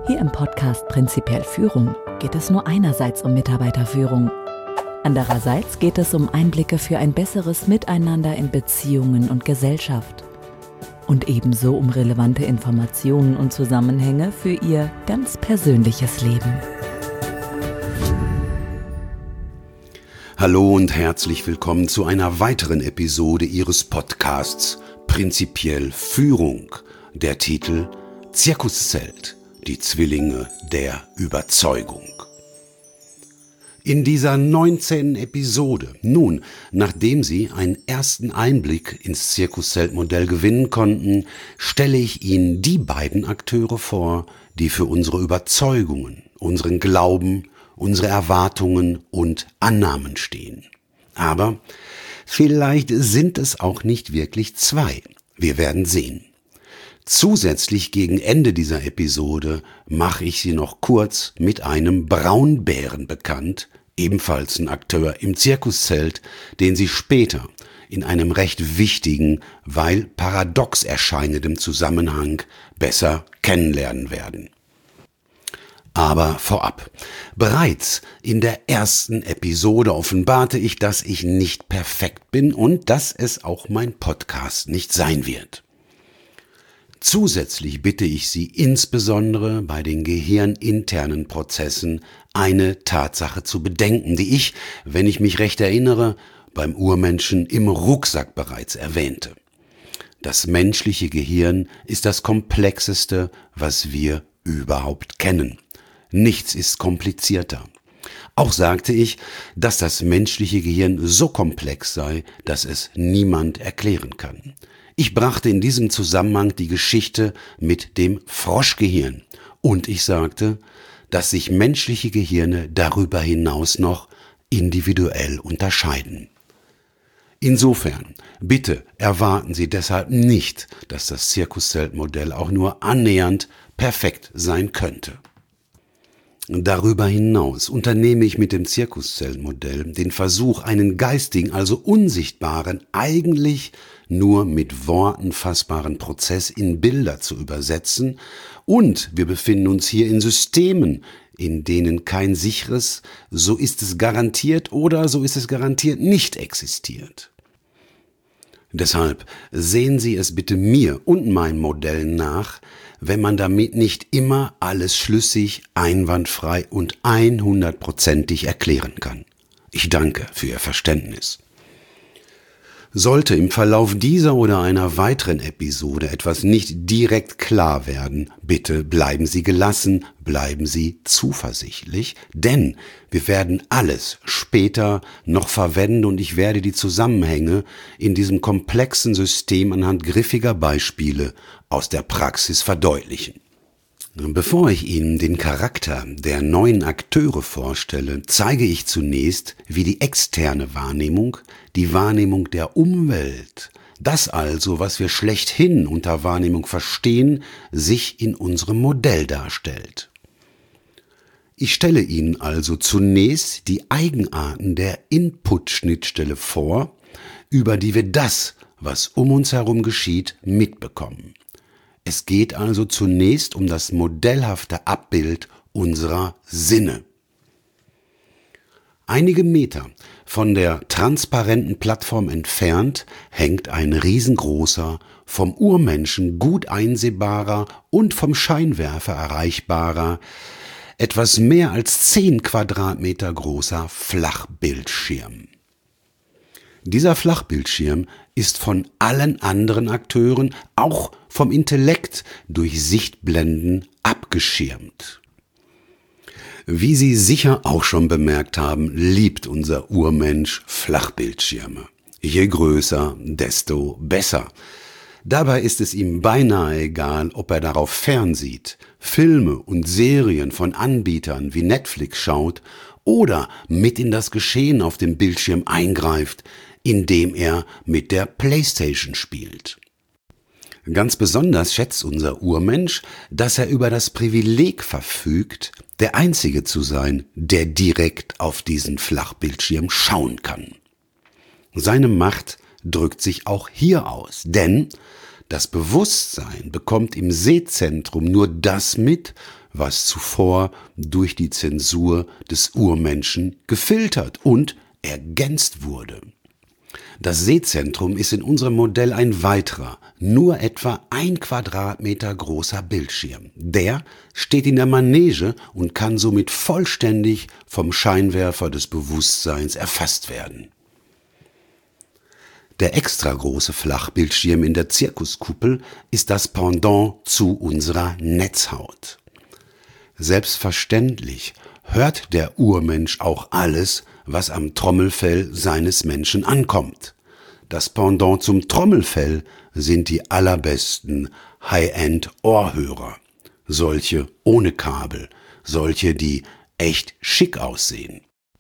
Hier im Podcast Prinzipiell Führung geht es nur einerseits um Mitarbeiterführung. Andererseits geht es um Einblicke für ein besseres Miteinander in Beziehungen und Gesellschaft. Und ebenso um relevante Informationen und Zusammenhänge für Ihr ganz persönliches Leben. Hallo und herzlich willkommen zu einer weiteren Episode Ihres Podcasts Prinzipiell Führung. Der Titel Zirkuszelt, die Zwillinge der Überzeugung. In dieser 19. Episode, nun, nachdem Sie einen ersten Einblick ins Zirkuszeltmodell gewinnen konnten, stelle ich Ihnen die beiden Akteure vor, die für unsere Überzeugungen, unseren Glauben, unsere Erwartungen und Annahmen stehen. Aber vielleicht sind es auch nicht wirklich zwei. Wir werden sehen. Zusätzlich gegen Ende dieser Episode mache ich Sie noch kurz mit einem Braunbären bekannt, ebenfalls ein Akteur im Zirkuszelt, den Sie später in einem recht wichtigen, weil paradox erscheinendem Zusammenhang besser kennenlernen werden. Aber vorab, bereits in der ersten Episode offenbarte ich, dass ich nicht perfekt bin und dass es auch mein Podcast nicht sein wird. Zusätzlich bitte ich Sie insbesondere bei den gehirninternen Prozessen eine Tatsache zu bedenken, die ich, wenn ich mich recht erinnere, beim Urmenschen im Rucksack bereits erwähnte. Das menschliche Gehirn ist das Komplexeste, was wir überhaupt kennen. Nichts ist komplizierter. Auch sagte ich, dass das menschliche Gehirn so komplex sei, dass es niemand erklären kann. Ich brachte in diesem Zusammenhang die Geschichte mit dem Froschgehirn und ich sagte, dass sich menschliche Gehirne darüber hinaus noch individuell unterscheiden. Insofern, bitte erwarten Sie deshalb nicht, dass das Zirkuszeltmodell auch nur annähernd perfekt sein könnte. Darüber hinaus unternehme ich mit dem Zirkuszeltmodell den Versuch, einen geistigen, also unsichtbaren, eigentlich nur mit Worten fassbaren Prozess in Bilder zu übersetzen und wir befinden uns hier in Systemen, in denen kein sicheres, so ist es garantiert oder so ist es garantiert nicht existiert. Deshalb sehen Sie es bitte mir und meinen Modellen nach, wenn man damit nicht immer alles schlüssig, einwandfrei und 100%ig erklären kann. Ich danke für Ihr Verständnis. Sollte im Verlauf dieser oder einer weiteren Episode etwas nicht direkt klar werden, bitte bleiben Sie gelassen, bleiben Sie zuversichtlich, denn wir werden alles später noch verwenden und ich werde die Zusammenhänge in diesem komplexen System anhand griffiger Beispiele aus der Praxis verdeutlichen. Bevor ich Ihnen den Charakter der neuen Akteure vorstelle, zeige ich zunächst, wie die externe Wahrnehmung, die Wahrnehmung der Umwelt, das also, was wir schlechthin unter Wahrnehmung verstehen, sich in unserem Modell darstellt. Ich stelle Ihnen also zunächst die Eigenarten der Input-Schnittstelle vor, über die wir das, was um uns herum geschieht, mitbekommen. Es geht also zunächst um das modellhafte Abbild unserer Sinne. Einige Meter von der transparenten Plattform entfernt hängt ein riesengroßer, vom Urmenschen gut einsehbarer und vom Scheinwerfer erreichbarer, etwas mehr als 10 Quadratmeter großer Flachbildschirm. Dieser Flachbildschirm ist von allen anderen Akteuren, auch vom Intellekt, durch Sichtblenden abgeschirmt. Wie Sie sicher auch schon bemerkt haben, liebt unser Urmensch Flachbildschirme. Je größer, desto besser. Dabei ist es ihm beinahe egal, ob er darauf fernsieht, Filme und Serien von Anbietern wie Netflix schaut oder mit in das Geschehen auf dem Bildschirm eingreift, indem er mit der PlayStation spielt. Ganz besonders schätzt unser Urmensch, dass er über das Privileg verfügt, der Einzige zu sein, der direkt auf diesen Flachbildschirm schauen kann. Seine Macht drückt sich auch hier aus, denn Das Bewusstsein bekommt im Sehzentrum nur das mit, was zuvor durch die Zensur des Urmenschen gefiltert und ergänzt wurde. Das Sehzentrum ist in unserem Modell ein weiterer, nur etwa 1 Quadratmeter großer Bildschirm. Der steht in der Manege und kann somit vollständig vom Scheinwerfer des Bewusstseins erfasst werden. Der extra große Flachbildschirm in der Zirkuskuppel ist das Pendant zu unserer Netzhaut. Selbstverständlich hört der Urmensch auch alles, was am Trommelfell seines Menschen ankommt. Das Pendant zum Trommelfell sind die allerbesten High-End-Ohrhörer. Solche ohne Kabel, solche, die echt schick aussehen.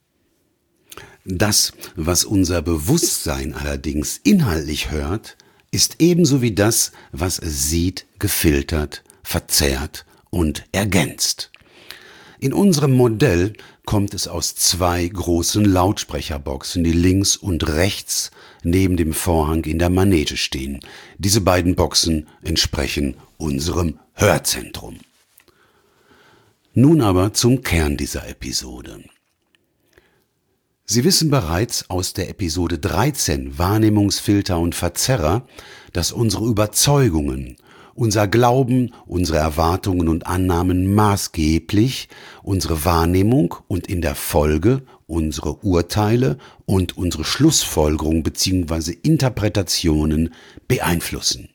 Das, was unser Bewusstsein allerdings inhaltlich hört, ist ebenso wie das, was es sieht, gefiltert, verzerrt und ergänzt. In unserem Modell kommt es aus 2 großen Lautsprecherboxen, die links und rechts neben dem Vorhang in der Manege stehen. Diese beiden Boxen entsprechen unserem Hörzentrum. Nun aber zum Kern dieser Episode. Sie wissen bereits aus der Episode 13 Wahrnehmungsfilter und Verzerrer, dass unsere Überzeugungen, unser Glauben, unsere Erwartungen und Annahmen maßgeblich unsere Wahrnehmung und in der Folge unsere Urteile und unsere Schlussfolgerung bzw. Interpretationen beeinflussen.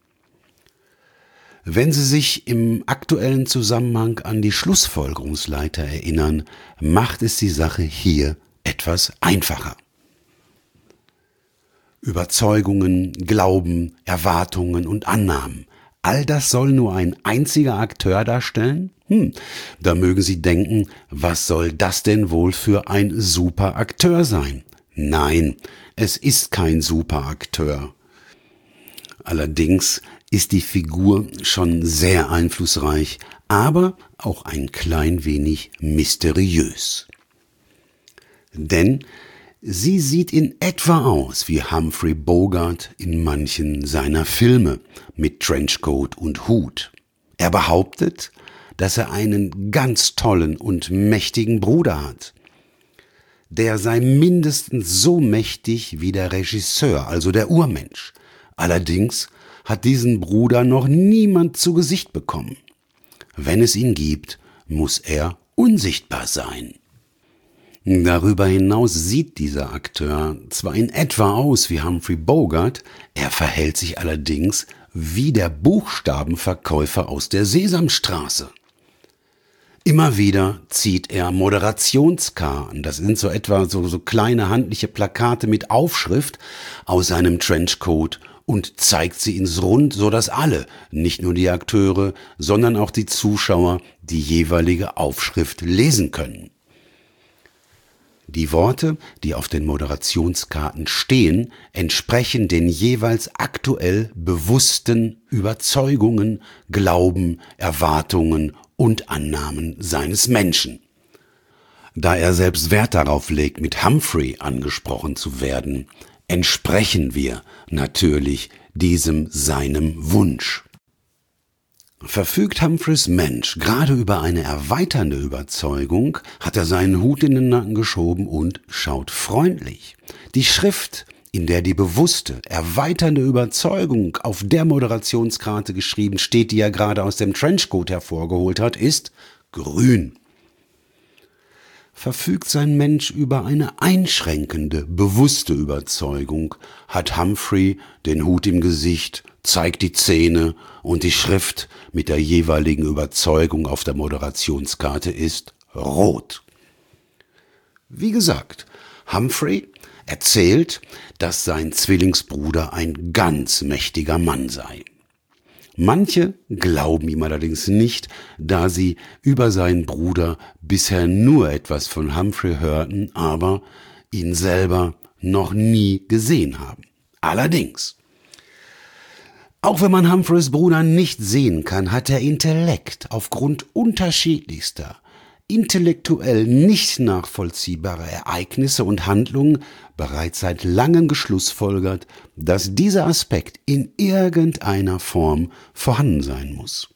Wenn Sie sich im aktuellen Zusammenhang an die Schlussfolgerungsleiter erinnern, macht es die Sache hier etwas einfacher. Überzeugungen, Glauben, Erwartungen und Annahmen. All das soll nur ein einziger Akteur darstellen? Da mögen Sie denken, was soll das denn wohl für ein super Akteur sein? Nein, es ist kein super Akteur. Allerdings ist die Figur schon sehr einflussreich, aber auch ein klein wenig mysteriös. Denn sie sieht in etwa aus wie Humphrey Bogart in manchen seiner Filme mit Trenchcoat und Hut. Er behauptet, dass er einen ganz tollen und mächtigen Bruder hat. Der sei mindestens so mächtig wie der Regisseur, also der Urmensch. Allerdings hat diesen Bruder noch niemand zu Gesicht bekommen. Wenn es ihn gibt, muss er unsichtbar sein. Darüber hinaus sieht dieser Akteur zwar in etwa aus wie Humphrey Bogart, er verhält sich allerdings wie der Buchstabenverkäufer aus der Sesamstraße. Immer wieder zieht er Moderationskarten, das sind so etwa so kleine handliche Plakate mit Aufschrift aus seinem Trenchcoat und zeigt sie ins Rund, sodass alle, nicht nur die Akteure, sondern auch die Zuschauer, die jeweilige Aufschrift lesen können. Die Worte, die auf den Moderationskarten stehen, entsprechen den jeweils aktuell bewussten Überzeugungen, Glauben, Erwartungen und Annahmen seines Menschen. Da er selbst Wert darauf legt, mit Humphrey angesprochen zu werden, entsprechen wir natürlich diesem seinem Wunsch. Verfügt Humphreys Mensch gerade über eine erweiternde Überzeugung, hat er seinen Hut in den Nacken geschoben und schaut freundlich. Die Schrift, in der die bewusste, erweiternde Überzeugung auf der Moderationskarte geschrieben steht, die er gerade aus dem Trenchcoat hervorgeholt hat, ist grün. Verfügt sein Mensch über eine einschränkende, bewusste Überzeugung, hat Humphrey den Hut im Gesicht, zeigt die Zähne und die Schrift mit der jeweiligen Überzeugung auf der Moderationskarte ist rot. Wie gesagt, Humphrey erzählt, dass sein Zwillingsbruder ein ganz mächtiger Mann sei. Manche glauben ihm allerdings nicht, da sie über seinen Bruder bisher nur etwas von Humphrey hörten, aber ihn selber noch nie gesehen haben. Allerdings, auch wenn man Humphreys Bruder nicht sehen kann, hat er Intellekt aufgrund unterschiedlichster, intellektuell nicht nachvollziehbare Ereignisse und Handlungen bereits seit langem geschlussfolgert, dass dieser Aspekt in irgendeiner Form vorhanden sein muss.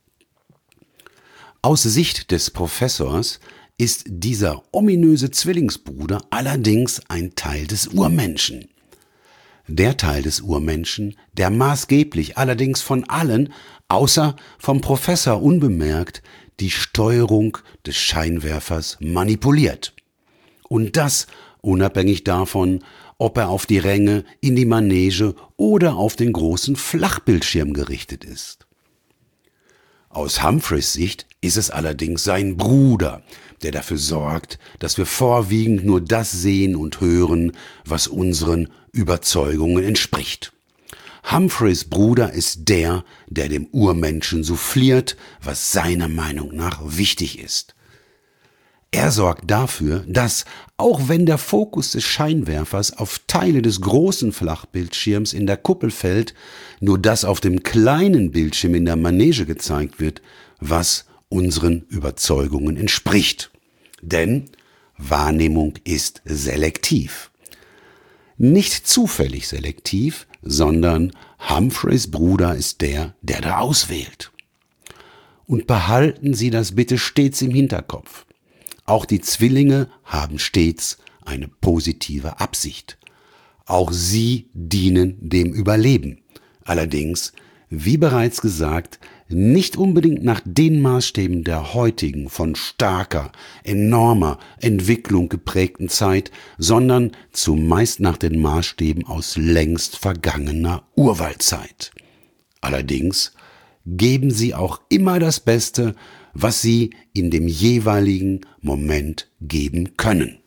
Aus Sicht des Professors ist dieser ominöse Zwillingsbruder allerdings ein Teil des Urmenschen. Der Teil des Urmenschen, der maßgeblich allerdings von allen, außer vom Professor unbemerkt, die Steuerung des Scheinwerfers manipuliert. Und das unabhängig davon, ob er auf die Ränge, in die Manege oder auf den großen Flachbildschirm gerichtet ist. Aus Humphreys Sicht ist es allerdings sein Bruder, der dafür sorgt, dass wir vorwiegend nur das sehen und hören, was unseren Überzeugungen entspricht. Humphreys Bruder ist der dem Urmenschen souffliert, was seiner Meinung nach wichtig ist. Er sorgt dafür, dass, auch wenn der Fokus des Scheinwerfers auf Teile des großen Flachbildschirms in der Kuppel fällt, nur das auf dem kleinen Bildschirm in der Manege gezeigt wird, was unseren Überzeugungen entspricht. Denn Wahrnehmung ist selektiv. Nicht zufällig selektiv, sondern Humphreys Bruder ist der da auswählt. Und behalten Sie das bitte stets im Hinterkopf. Auch die Zwillinge haben stets eine positive Absicht. Auch sie dienen dem Überleben. Allerdings, wie bereits gesagt, nicht unbedingt nach den Maßstäben der heutigen, von starker, enormer Entwicklung geprägten Zeit, sondern zumeist nach den Maßstäben aus längst vergangener Urwaldzeit. Allerdings geben sie auch immer das Beste, was sie in dem jeweiligen Moment geben können.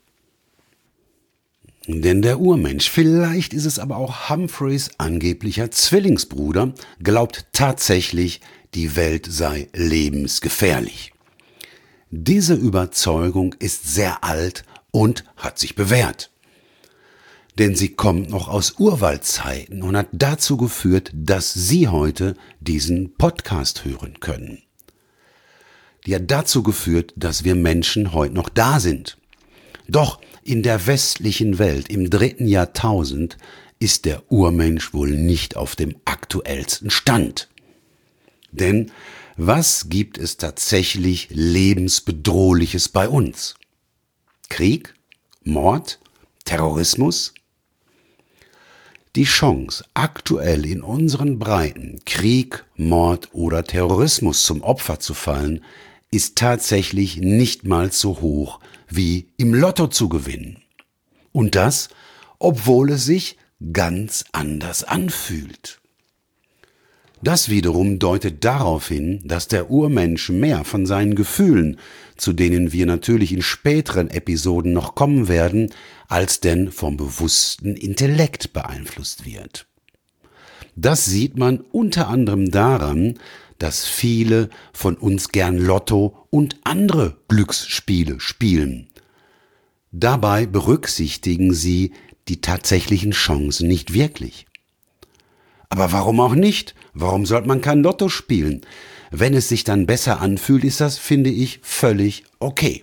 Denn der Urmensch, vielleicht ist es aber auch Humphreys angeblicher Zwillingsbruder, glaubt tatsächlich, die Welt sei lebensgefährlich. Diese Überzeugung ist sehr alt und hat sich bewährt. Denn sie kommt noch aus Urwaldzeiten und hat dazu geführt, dass Sie heute diesen Podcast hören können. Die hat dazu geführt, dass wir Menschen heute noch da sind. Doch in der westlichen Welt im 3. Jahrtausend ist der Urmensch wohl nicht auf dem aktuellsten Stand. Denn was gibt es tatsächlich lebensbedrohliches bei uns? Krieg? Mord? Terrorismus? Die Chance, aktuell in unseren Breiten Krieg, Mord oder Terrorismus zum Opfer zu fallen, ist tatsächlich nicht mal so hoch wie im Lotto zu gewinnen. Und das, obwohl es sich ganz anders anfühlt. Das wiederum deutet darauf hin, dass der Urmensch mehr von seinen Gefühlen, zu denen wir natürlich in späteren Episoden noch kommen werden, als denn vom bewussten Intellekt beeinflusst wird. Das sieht man unter anderem daran, dass viele von uns gern Lotto und andere Glücksspiele spielen. Dabei berücksichtigen sie die tatsächlichen Chancen nicht wirklich. Aber warum auch nicht? Warum sollte man kein Lotto spielen? Wenn es sich dann besser anfühlt, ist das, finde ich, völlig okay.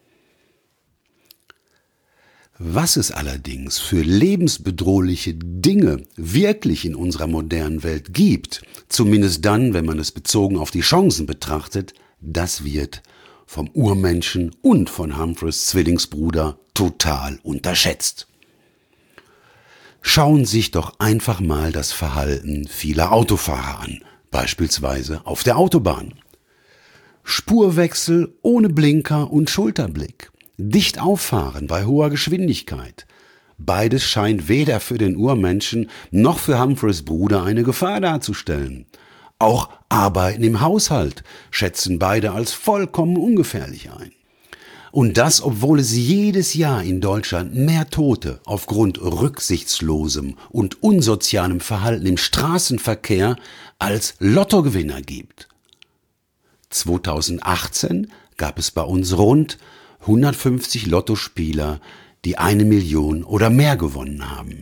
Was es allerdings für lebensbedrohliche Dinge wirklich in unserer modernen Welt gibt, zumindest dann, wenn man es bezogen auf die Chancen betrachtet, das wird vom Urmenschen und von Humphreys Zwillingsbruder total unterschätzt. Schauen Sie sich doch einfach mal das Verhalten vieler Autofahrer an, beispielsweise auf der Autobahn. Spurwechsel ohne Blinker und Schulterblick. Dicht auffahren bei hoher Geschwindigkeit. Beides scheint weder für den Urmenschen noch für Humphreys Bruder eine Gefahr darzustellen. Auch Arbeiten im Haushalt schätzen beide als vollkommen ungefährlich ein. Und das, obwohl es jedes Jahr in Deutschland mehr Tote aufgrund rücksichtslosem und unsozialem Verhalten im Straßenverkehr als Lottogewinner gibt. 2018 gab es bei uns rund 150 Lottospieler, die 1 Million oder mehr gewonnen haben.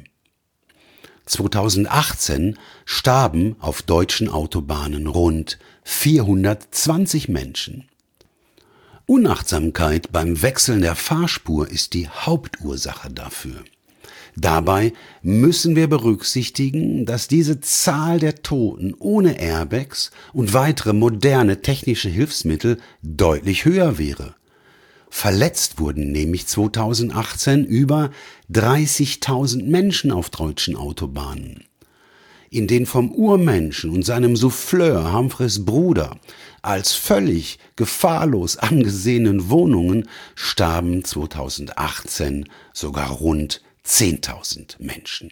2018 starben auf deutschen Autobahnen rund 420 Menschen. Unachtsamkeit beim Wechseln der Fahrspur ist die Hauptursache dafür. Dabei müssen wir berücksichtigen, dass diese Zahl der Toten ohne Airbags und weitere moderne technische Hilfsmittel deutlich höher wäre. Verletzt wurden nämlich 2018 über 30.000 Menschen auf deutschen Autobahnen. In den vom Urmenschen und seinem Souffleur Humphreys Bruder als völlig gefahrlos angesehenen Wohnungen starben 2018 sogar rund 10.000 Menschen.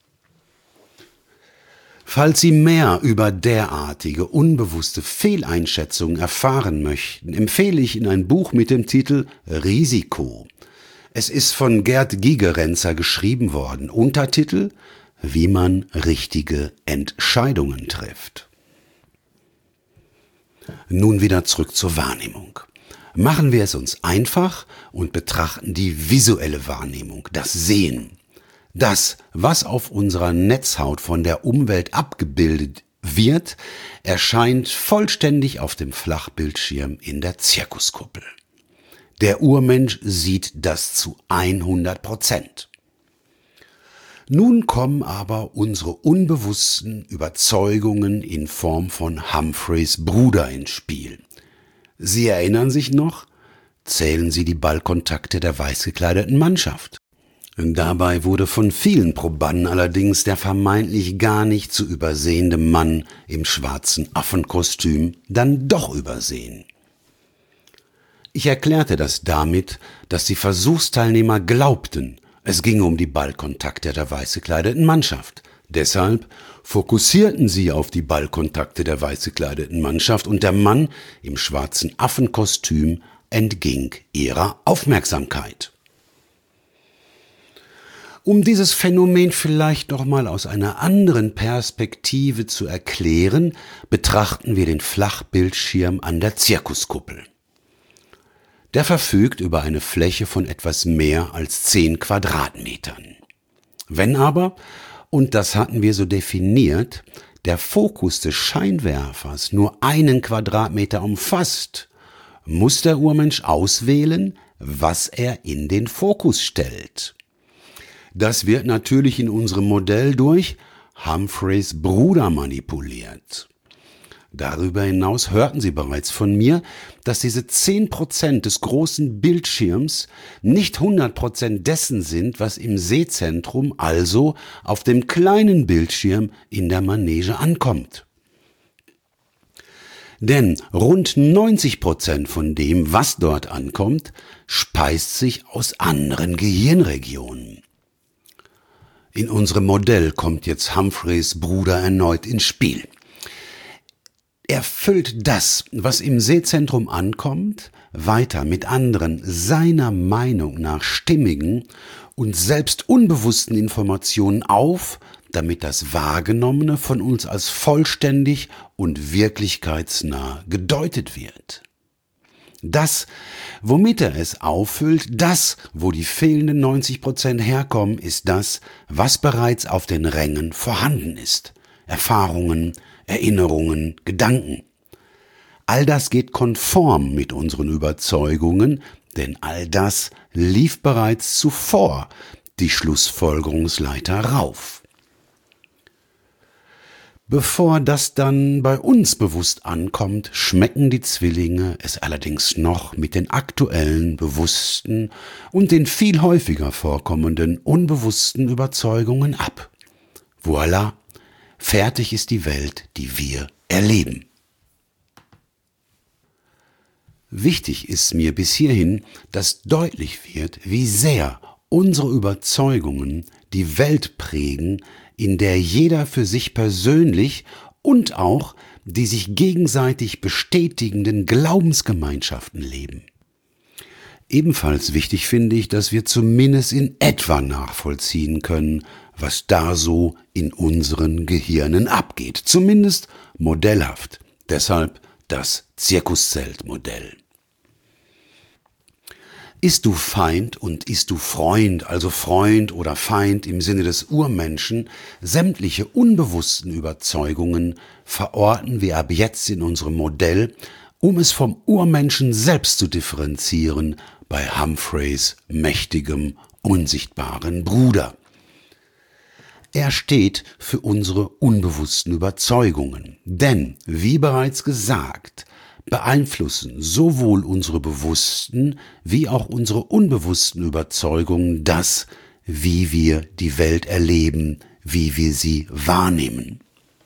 Falls Sie mehr über derartige unbewusste Fehleinschätzungen erfahren möchten, empfehle ich Ihnen ein Buch mit dem Titel Risiko. Es ist von Gerd Gigerenzer geschrieben worden. Untertitel: Wie man richtige Entscheidungen trifft. Nun wieder zurück zur Wahrnehmung. Machen wir es uns einfach und betrachten die visuelle Wahrnehmung, das Sehen. Das, was auf unserer Netzhaut von der Umwelt abgebildet wird, erscheint vollständig auf dem Flachbildschirm in der Zirkuskuppel. Der Urmensch sieht das zu 100%. Nun kommen aber unsere unbewussten Überzeugungen in Form von Humphreys Bruder ins Spiel. Sie erinnern sich noch? Zählen Sie die Ballkontakte der weiß gekleideten Mannschaft. Dabei wurde von vielen Probanden allerdings der vermeintlich gar nicht zu übersehende Mann im schwarzen Affenkostüm dann doch übersehen. Ich erklärte das damit, dass die Versuchsteilnehmer glaubten, es ginge um die Ballkontakte der weiß gekleideten Mannschaft. Deshalb fokussierten sie auf die Ballkontakte der weiß gekleideten Mannschaft und der Mann im schwarzen Affenkostüm entging ihrer Aufmerksamkeit. Um dieses Phänomen vielleicht noch mal aus einer anderen Perspektive zu erklären, betrachten wir den Flachbildschirm an der Zirkuskuppel. Der verfügt über eine Fläche von etwas mehr als 10 Quadratmetern. Wenn aber, und das hatten wir so definiert, der Fokus des Scheinwerfers nur 1 Quadratmeter umfasst, muss der Urmensch auswählen, was er in den Fokus stellt. Das wird natürlich in unserem Modell durch Humphreys Bruder manipuliert. Darüber hinaus hörten Sie bereits von mir, dass diese 10% des großen Bildschirms nicht 100% dessen sind, was im Sehzentrum, also auf dem kleinen Bildschirm in der Manege ankommt. Denn rund 90% von dem, was dort ankommt, speist sich aus anderen Gehirnregionen. In unserem Modell kommt jetzt Humphreys Bruder erneut ins Spiel. Er füllt das, was im Sehzentrum ankommt, weiter mit anderen seiner Meinung nach stimmigen und selbst unbewussten Informationen auf, damit das Wahrgenommene von uns als vollständig und wirklichkeitsnah gedeutet wird. Das, womit er es auffüllt, das, wo die fehlenden 90% herkommen, ist das, was bereits auf den Rängen vorhanden ist. Erfahrungen, Erinnerungen, Gedanken. All das geht konform mit unseren Überzeugungen, denn all das lief bereits zuvor die Schlussfolgerungsleiter rauf. Bevor das dann bei uns bewusst ankommt, schmecken die Zwillinge es allerdings noch mit den aktuellen, bewussten und den viel häufiger vorkommenden unbewussten Überzeugungen ab. Voilà, fertig ist die Welt, die wir erleben. Wichtig ist mir bis hierhin, dass deutlich wird, wie sehr unsere Überzeugungen die Welt prägen, in der jeder für sich persönlich und auch die sich gegenseitig bestätigenden Glaubensgemeinschaften leben. Ebenfalls wichtig finde ich, dass wir zumindest in etwa nachvollziehen können, was da so in unseren Gehirnen abgeht. Zumindest modellhaft. Deshalb das Zirkuszeltmodell. Ist du Feind und ist du Freund, also Freund oder Feind im Sinne des Urmenschen, sämtliche unbewussten Überzeugungen verorten wir ab jetzt in unserem Modell um es vom Urmenschen selbst zu differenzieren bei Humphreys mächtigem, unsichtbaren Bruder. Er steht für unsere unbewussten Überzeugungen, denn, wie bereits gesagt, beeinflussen sowohl unsere bewussten wie auch unsere unbewussten Überzeugungen das, wie wir die Welt erleben, wie wir sie wahrnehmen.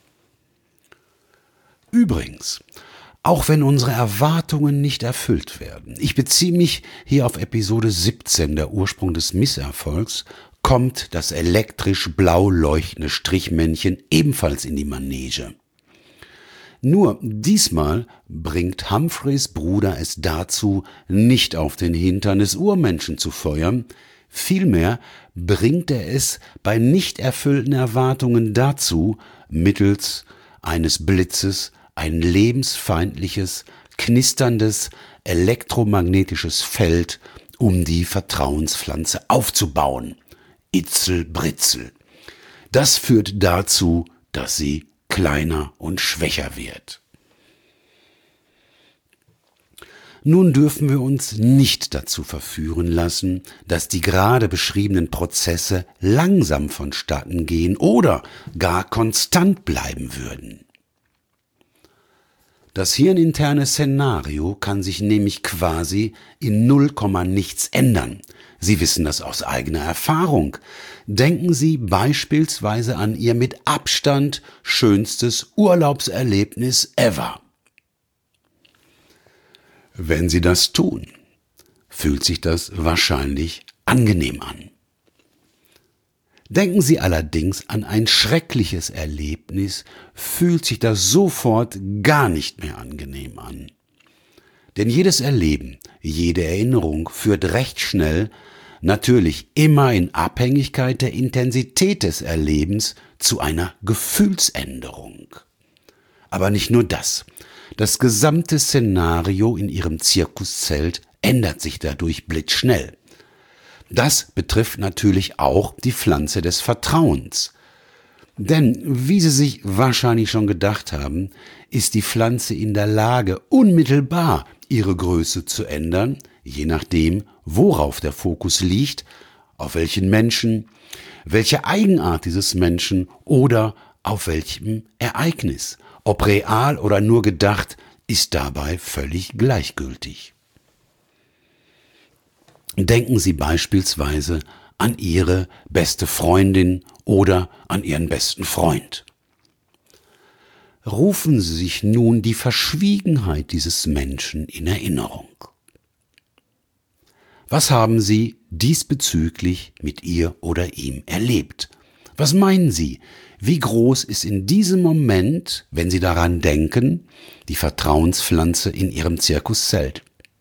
Übrigens, auch wenn unsere Erwartungen nicht erfüllt werden, ich beziehe mich hier auf Episode 17, der Ursprung des Misserfolgs, kommt das elektrisch blau leuchtende Strichmännchen ebenfalls in die Manege. Nur diesmal bringt Humphreys Bruder es dazu, nicht auf den Hintern des Urmenschen zu feuern, vielmehr bringt er es bei nicht erfüllten Erwartungen dazu, mittels eines Blitzes ein lebensfeindliches, knisterndes, elektromagnetisches Feld um die Vertrauenspflanze aufzubauen. Itzel, Britzel. Das führt dazu, dass sie kleiner und schwächer wird. Nun dürfen wir uns nicht dazu verführen lassen, dass die gerade beschriebenen Prozesse langsam vonstatten gehen oder gar konstant bleiben würden. Das hirninterne Szenario kann sich nämlich quasi in 0, nichts ändern. Sie wissen das aus eigener Erfahrung. Denken Sie beispielsweise an Ihr mit Abstand schönstes Urlaubserlebnis ever. Wenn Sie das tun, fühlt sich das wahrscheinlich angenehm an. Denken Sie allerdings an ein schreckliches Erlebnis, fühlt sich das sofort gar nicht mehr angenehm an. Denn jedes Erleben, jede Erinnerung führt recht schnell, natürlich immer in Abhängigkeit der Intensität des Erlebens, zu einer Gefühlsänderung. Aber nicht nur das. Das gesamte Szenario in Ihrem Zirkuszelt ändert sich dadurch blitzschnell. Das betrifft natürlich auch die Pflanze des Vertrauens. Denn, wie Sie sich wahrscheinlich schon gedacht haben, ist die Pflanze in der Lage, unmittelbar ihre Größe zu ändern, je nachdem, worauf der Fokus liegt, auf welchen Menschen, welche Eigenart dieses Menschen oder auf welchem Ereignis. Ob real oder nur gedacht, ist dabei völlig gleichgültig. Denken Sie beispielsweise an Ihre beste Freundin oder an Ihren besten Freund. Rufen Sie sich nun die Verschwiegenheit dieses Menschen in Erinnerung. Was haben Sie diesbezüglich mit ihr oder ihm erlebt? Was meinen Sie? Wie groß ist in diesem Moment, wenn Sie daran denken, die Vertrauenspflanze in Ihrem Zirkuszelt?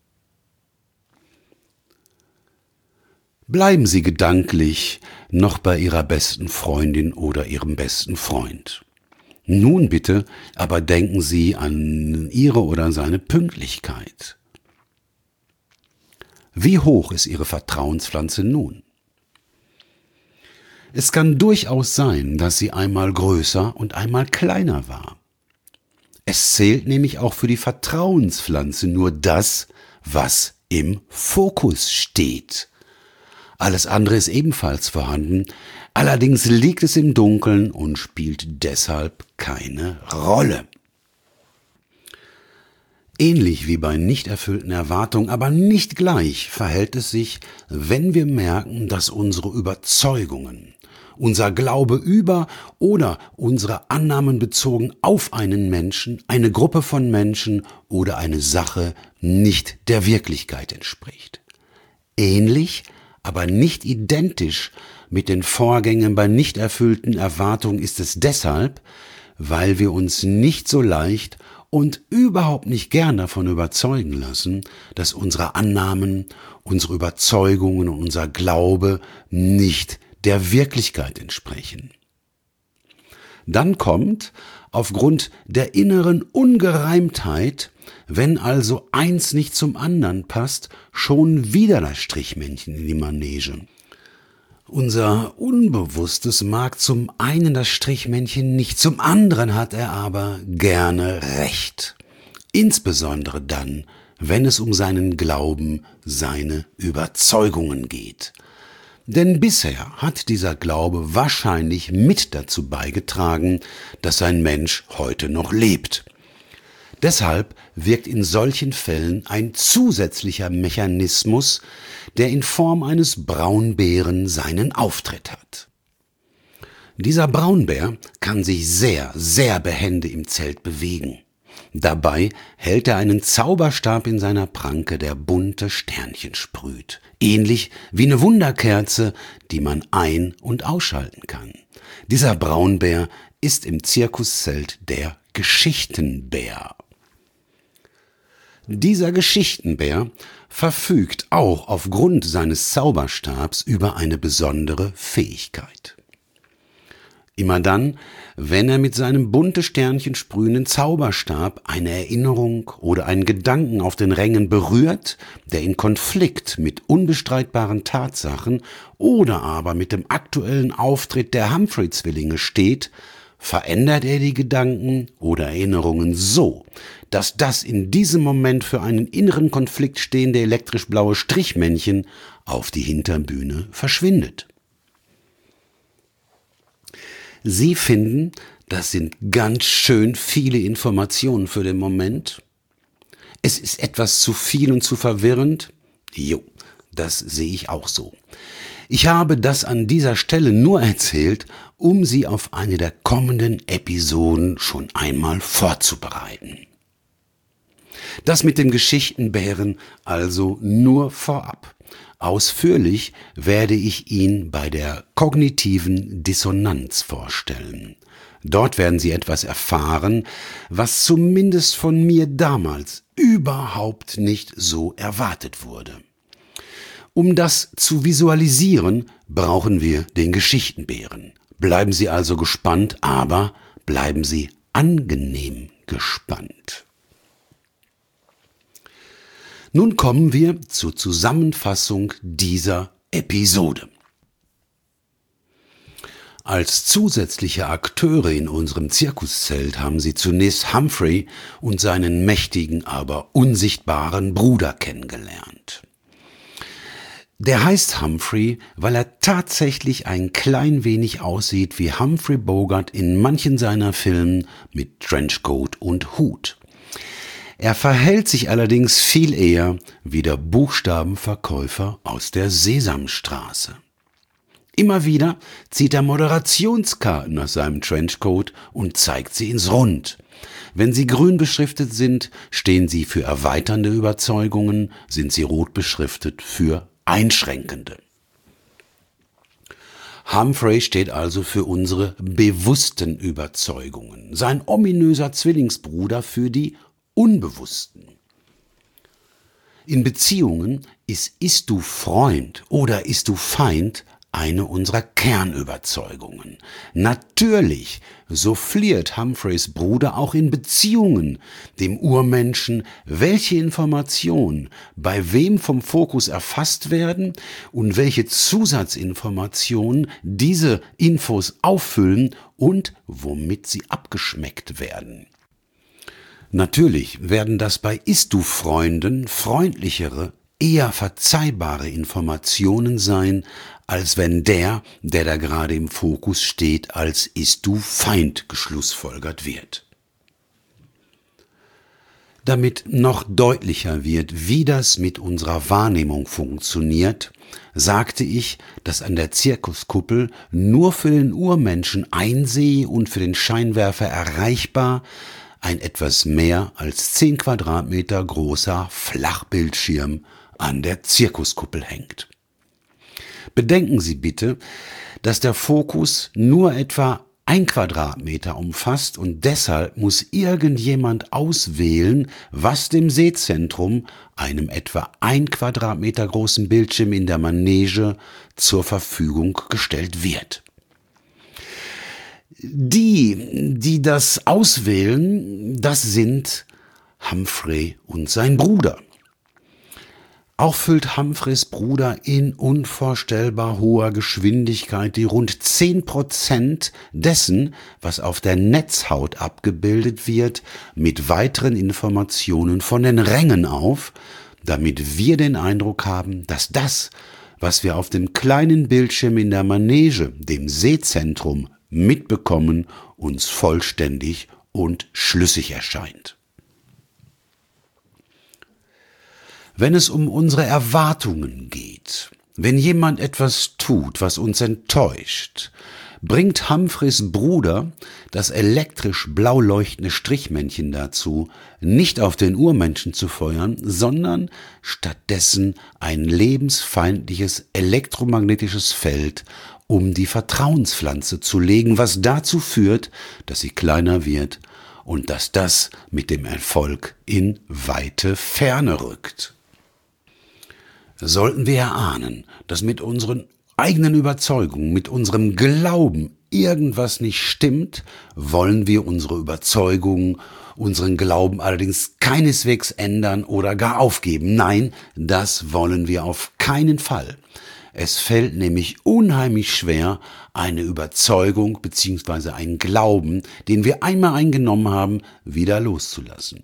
Bleiben Sie gedanklich noch bei Ihrer besten Freundin oder Ihrem besten Freund. Nun bitte, aber denken Sie an ihre oder seine Pünktlichkeit. Wie hoch ist Ihre Vertrauenspflanze nun? Es kann durchaus sein, dass sie einmal größer und einmal kleiner war. Es zählt nämlich auch für die Vertrauenspflanze nur das, was im Fokus steht. Alles andere ist ebenfalls vorhanden, allerdings liegt es im Dunkeln und spielt deshalb keine Rolle. Ähnlich wie bei nicht erfüllten Erwartungen, aber nicht gleich verhält es sich, wenn wir merken, dass unsere Überzeugungen, unser Glaube über oder unsere Annahmen bezogen auf einen Menschen, eine Gruppe von Menschen oder eine Sache nicht der Wirklichkeit entspricht. Ähnlich, aber nicht identisch mit den Vorgängen bei nicht erfüllten Erwartungen ist es deshalb, weil wir uns nicht so leicht und überhaupt nicht gern davon überzeugen lassen, dass unsere Annahmen, unsere Überzeugungen und unser Glaube nicht der Wirklichkeit entsprechen. Dann kommt, aufgrund der inneren Ungereimtheit, wenn also eins nicht zum anderen passt, schon wieder das Strichmännchen in die Manege. Unser Unbewusstes mag zum einen das Strichmännchen nicht, zum anderen hat er aber gerne recht. insbesondere dann, wenn es um seinen Glauben, seine Überzeugungen geht. Denn bisher hat dieser Glaube wahrscheinlich mit dazu beigetragen, dass ein Mensch heute noch lebt. Deshalb wirkt in solchen Fällen ein zusätzlicher Mechanismus, der in Form eines Braunbären seinen Auftritt hat. Dieser Braunbär kann sich sehr, sehr behende im Zelt bewegen. Dabei hält er einen Zauberstab in seiner Pranke, der bunte Sternchen sprüht. Ähnlich wie eine Wunderkerze, die man ein- und ausschalten kann. Dieser Braunbär ist im Zirkuszelt der Geschichtenbär. Dieser Geschichtenbär verfügt auch aufgrund seines Zauberstabs über eine besondere Fähigkeit. Immer dann, wenn er mit seinem bunte Sternchen sprühenden Zauberstab eine Erinnerung oder einen Gedanken auf den Rängen berührt, der in Konflikt mit unbestreitbaren Tatsachen oder aber mit dem aktuellen Auftritt der Humphrey-Zwillinge steht, verändert er die Gedanken oder Erinnerungen so, dass das in diesem Moment für einen inneren Konflikt stehende elektrisch blaue Strichmännchen auf die Hinterbühne verschwindet. Sie finden, das sind ganz schön viele Informationen für den Moment. Es ist etwas zu viel und zu verwirrend. Jo, das sehe ich auch so. Ich habe das an dieser Stelle nur erzählt, um Sie auf eine der kommenden Episoden schon einmal vorzubereiten. Das mit dem Geschichtenbären also nur vorab. Ausführlich werde ich ihn bei der kognitiven Dissonanz vorstellen. Dort werden Sie etwas erfahren, was zumindest von mir damals überhaupt nicht so erwartet wurde. Um das zu visualisieren, brauchen wir den Geschichtenbären. Bleiben Sie also gespannt, aber bleiben Sie angenehm gespannt. Nun kommen wir zur Zusammenfassung dieser Episode. Als zusätzliche Akteure in unserem Zirkuszelt haben Sie zunächst Humphrey und seinen mächtigen, aber unsichtbaren Bruder kennengelernt. Der heißt Humphrey, weil er tatsächlich ein klein wenig aussieht wie Humphrey Bogart in manchen seiner Filmen mit Trenchcoat und Hut. Er verhält sich allerdings viel eher wie der Buchstabenverkäufer aus der Sesamstraße. Immer wieder zieht er Moderationskarten aus seinem Trenchcoat und zeigt sie ins Rund. Wenn sie grün beschriftet sind, stehen sie für erweiternde Überzeugungen, sind sie rot beschriftet für einschränkende. Humphrey steht also für unsere bewussten Überzeugungen, sein ominöser Zwillingsbruder für die unbewussten. In Beziehungen ist du Freund oder ist du Feind eine unserer Kernüberzeugungen. Natürlich souffliert Humphreys Bruder auch in Beziehungen dem Urmenschen, welche Informationen bei wem vom Fokus erfasst werden und welche Zusatzinformationen diese Infos auffüllen und womit sie abgeschmeckt werden. Natürlich werden das bei Ist-Du-Freunden freundlichere, eher verzeihbare Informationen sein, als wenn der da gerade im Fokus steht, als Ist-Du-Feind geschlussfolgert wird. Damit noch deutlicher wird, wie das mit unserer Wahrnehmung funktioniert, sagte ich, dass an der Zirkuskuppel nur für den Urmenschen einseh und für den Scheinwerfer erreichbar ein etwas mehr als 10 Quadratmeter großer Flachbildschirm an der Zirkuskuppel hängt. Bedenken Sie bitte, dass der Fokus nur etwa 1 Quadratmeter umfasst und deshalb muss irgendjemand auswählen, was dem Sehzentrum, einem etwa 1 Quadratmeter großen Bildschirm in der Manege, zur Verfügung gestellt wird. Die das auswählen, das sind Humphrey und sein Bruder. Auch füllt Humphreys Bruder in unvorstellbar hoher Geschwindigkeit die rund 10% dessen, was auf der Netzhaut abgebildet wird, mit weiteren Informationen von den Rängen auf, damit wir den Eindruck haben, dass das, was wir auf dem kleinen Bildschirm in der Manege, dem Sehzentrum, mitbekommen, uns vollständig und schlüssig erscheint. Wenn es um unsere Erwartungen geht, wenn jemand etwas tut, was uns enttäuscht, bringt Humphreys Bruder das elektrisch blau leuchtende Strichmännchen dazu, nicht auf den Urmenschen zu feuern, sondern stattdessen ein lebensfeindliches elektromagnetisches Feld um die Vertrauenspflanze zu legen, was dazu führt, dass sie kleiner wird und dass das mit dem Erfolg in weite Ferne rückt. Sollten wir erahnen, dass mit unseren eigenen Überzeugungen, mit unserem Glauben irgendwas nicht stimmt, wollen wir unsere Überzeugungen, unseren Glauben allerdings keineswegs ändern oder gar aufgeben. Nein, das wollen wir auf keinen Fall. Es fällt nämlich unheimlich schwer, eine Überzeugung bzw. einen Glauben, den wir einmal eingenommen haben, wieder loszulassen.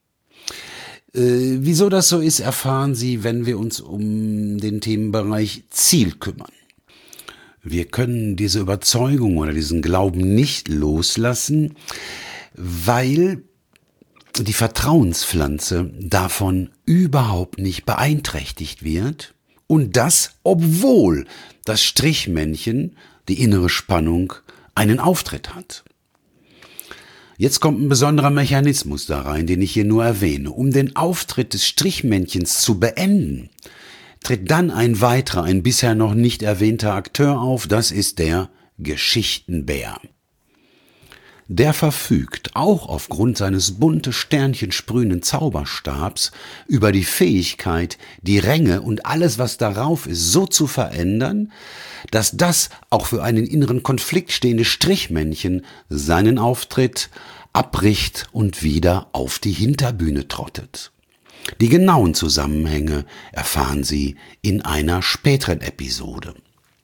Wieso das so ist, erfahren Sie, wenn wir uns um den Themenbereich Ziel kümmern. Wir können diese Überzeugung oder diesen Glauben nicht loslassen, weil die Vertrauenspflanze davon überhaupt nicht beeinträchtigt wird und das, obwohl das Strichmännchen, die innere Spannung, einen Auftritt hat. Jetzt kommt ein besonderer Mechanismus da rein, den ich hier nur erwähne. Um den Auftritt des Strichmännchens zu beenden, tritt dann ein weiterer, ein bisher noch nicht erwähnter Akteur auf, das ist der Geschichtenbär. Der verfügt, auch aufgrund seines bunte Sternchen sprühenden Zauberstabs, über die Fähigkeit, die Ränge und alles, was darauf ist, so zu verändern, dass das auch für einen inneren Konflikt stehende Strichmännchen seinen Auftritt abbricht und wieder auf die Hinterbühne trottet. Die genauen Zusammenhänge erfahren Sie in einer späteren Episode.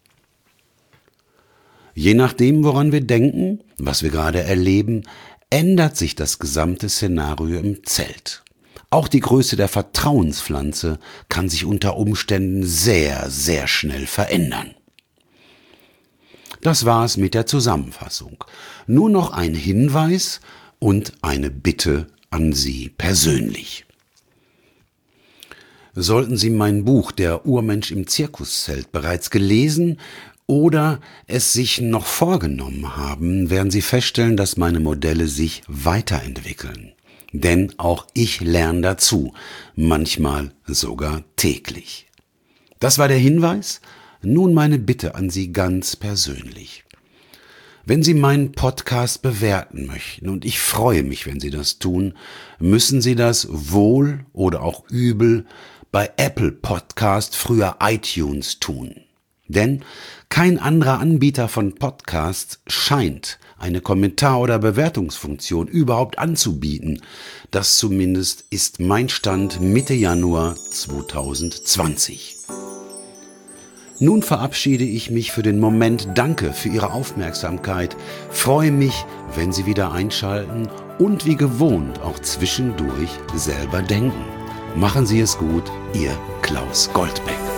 Je nachdem, woran wir denken, was wir gerade erleben, ändert sich das gesamte Szenario im Zelt. Auch die Größe der Vertrauenspflanze kann sich unter Umständen sehr, sehr schnell verändern. Das war's mit der Zusammenfassung. Nur noch ein Hinweis und eine Bitte an Sie persönlich. Sollten Sie mein Buch »Der Urmensch im Zirkuszelt« bereits gelesen oder es sich noch vorgenommen haben, werden Sie feststellen, dass meine Modelle sich weiterentwickeln. Denn auch ich lerne dazu, manchmal sogar täglich. Das war der Hinweis. Nun meine Bitte an Sie ganz persönlich. Wenn Sie meinen Podcast bewerten möchten, und ich freue mich, wenn Sie das tun, müssen Sie das wohl oder auch übel bei Apple Podcast, früher iTunes, tun. Denn kein anderer Anbieter von Podcasts scheint eine Kommentar- oder Bewertungsfunktion überhaupt anzubieten. Das zumindest ist mein Stand Mitte Januar 2020. Nun verabschiede ich mich für den Moment. Danke für Ihre Aufmerksamkeit. Freue mich, wenn Sie wieder einschalten und wie gewohnt auch zwischendurch selber denken. Machen Sie es gut, Ihr Klaus Goldbeck.